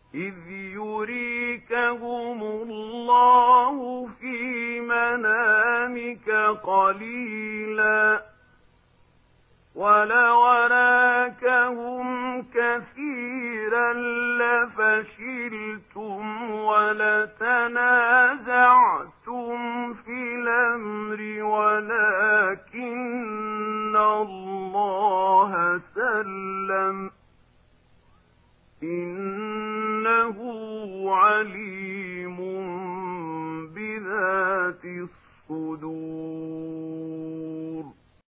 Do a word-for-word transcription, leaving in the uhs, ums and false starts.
إذ يريكهم الله في منامك قليلا ولو أراكهم كثيرا لفشلتم ولتنازعتم في الأمر ولكن الله سلم إن